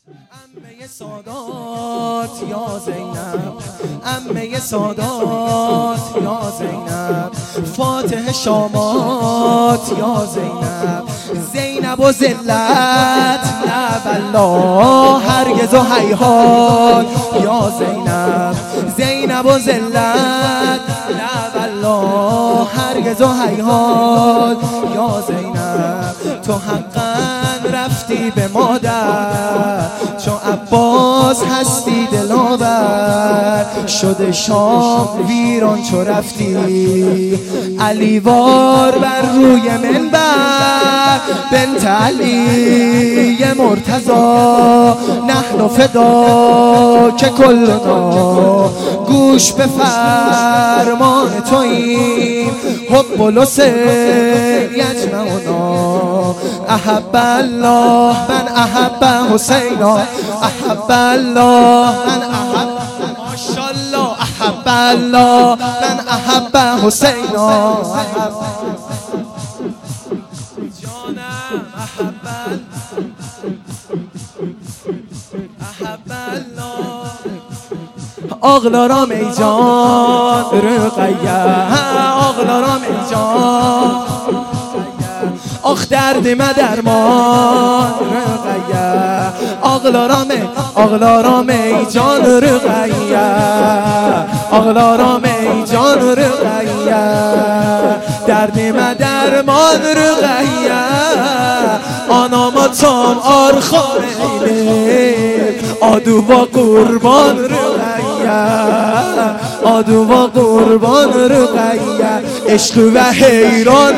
عمه سادات یا زینب، عمه سادات یا زینب، فاتح شامات یا زینب، زینب و ذلت نه والله هرگز و هیهات یا زینب، زینب و ذلت نه والله هرگز و هیهات یا زینب. تو حقا رفتی به مادر چون عباس هستی دلاور، شده شام ویران چو رفتی علیوار بر روی منبر، بنت علی مرتضی نحن فدا که کلنا گوش به فرمان توییم، حب الحسین یجمعنا، احب الله من احب حسینا، احب الله من احب ماشاءالله، احب الله من احب حسینا، جانم احب الله. آغلارام ای جان رقیه، آغلارام ای جان، آخ درد مدرمان رقیه، آغلارام ای جان رقیه، آغلارام ای جان رقیه، درد مدرمان رقیه، آناماتام آرخانه آدو با قربان رقیه، آدو با قربان رقیه، عشق و حیران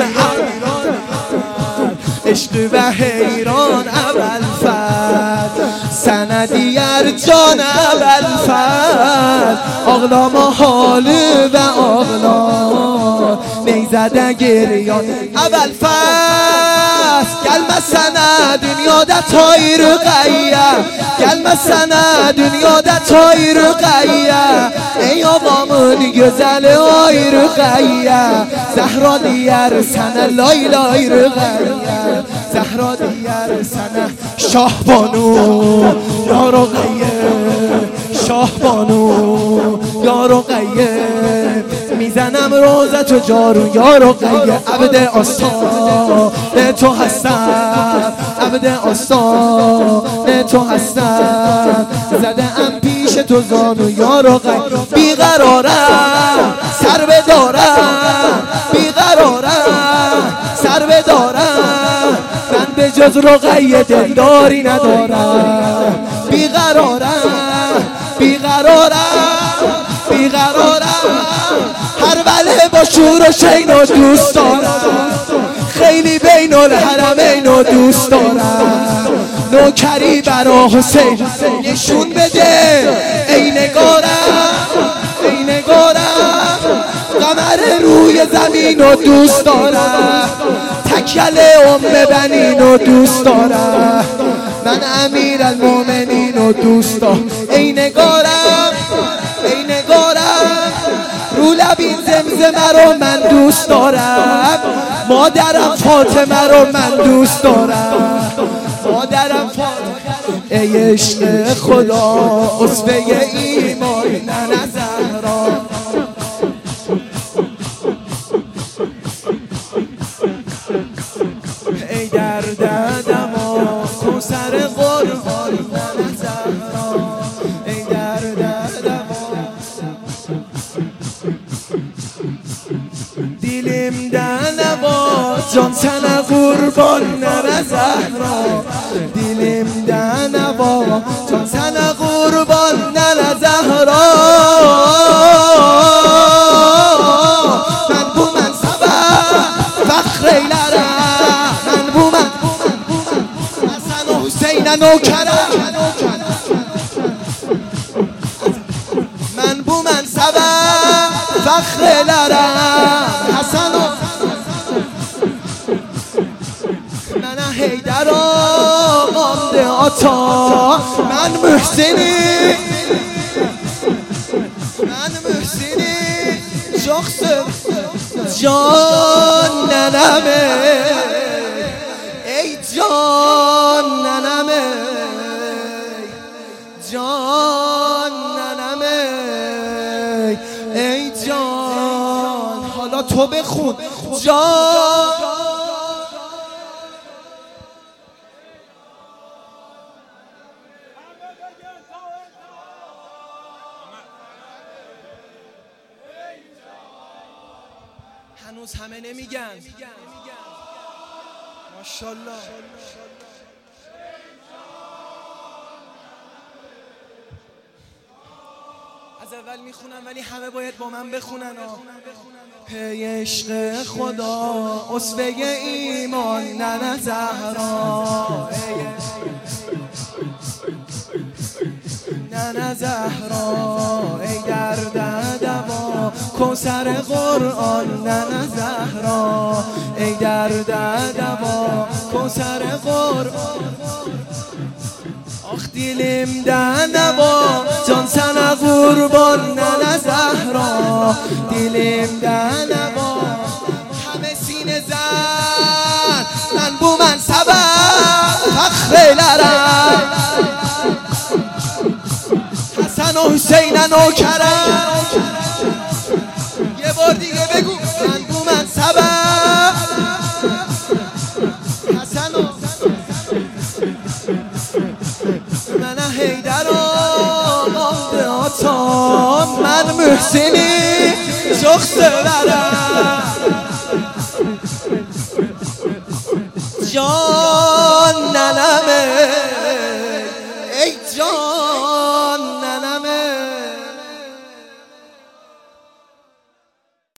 عشق و حیران اول فرد، سندی ارجان اول فرد، آغلا محال و آغلا نیزده گریان اول فرد، گل مسنه دنیا ده تای رقیه، گل مسنه دنیا ده تای رقیه، ای آقامون گزل آی رقیه، زهرا دیر سنه لای لای رقیه، زهرا دیر سنه شاه بانو یا رقیه، شاه بانو یا رقیه، میزنم روزت و جارو یا رقیه، عبد آستان تو هستم، عبد آستان تو هستم، زده ام پیش تو زانو یا رقیه، بیقرارم سر بدارم، بیقرارم سر بدارم، من به جز رقیه دلداری ندارم، بیقرارم بیقرارم بیقرارم، هر وله با شور و شین و دوست دارم، خیلی بین الحرمین و دوست دارم، نوکری برا حسین نشون بده ای نگارم، ای نگارم، قمر روی زمین و دوست دارم، تکیل بنین و دوست دارم، من امیر المومنین و دوست دارم، ای نگارم ای نگارم، رو لبین زمزمه رو من دوست دارم، مادرم فاطمه رو من دوست دارم، مادرم فاطمه، ای عشق خدا اسوه ایمان ننه زهرا، ای دردم و کوثر قربان ننه زهرا، ای دردم دیلیم دنوا جان سنه قربان ننه زهرا، دیلیم دنوا جان سنه قربان ننه زهرا، من بو من سبب فخر ایلرم، من بو من حسن و حسین نوکرم، من بو من سبب فخر ایلرم، حسن و من حیدر آقام ده آتا، من محسنی من محسنی شخص جان ننمه، ای جان ننمه، جان ننمه ای جان حالا تو بخون جان هنوز همه نمیگن ماشاءالله از اول میخونم ولی همه باید با من بخونن پی عشق خدا اسوه ایمان ننه زهرا ننه زهرا ای درد دوا کوثر قرآن ننه زهرا ای درد دوا کوثر قرآن آخ دیلیم دنبا جان سن قربان ننه زهرا دیلیم دنبا همه سینه زن من بو من سبب فخرلرم حسن و حسین نوکرم یه بار دیگه بگو من بو من سبب حسن و من حیدر آقا آتا من محسنی شخص برم جان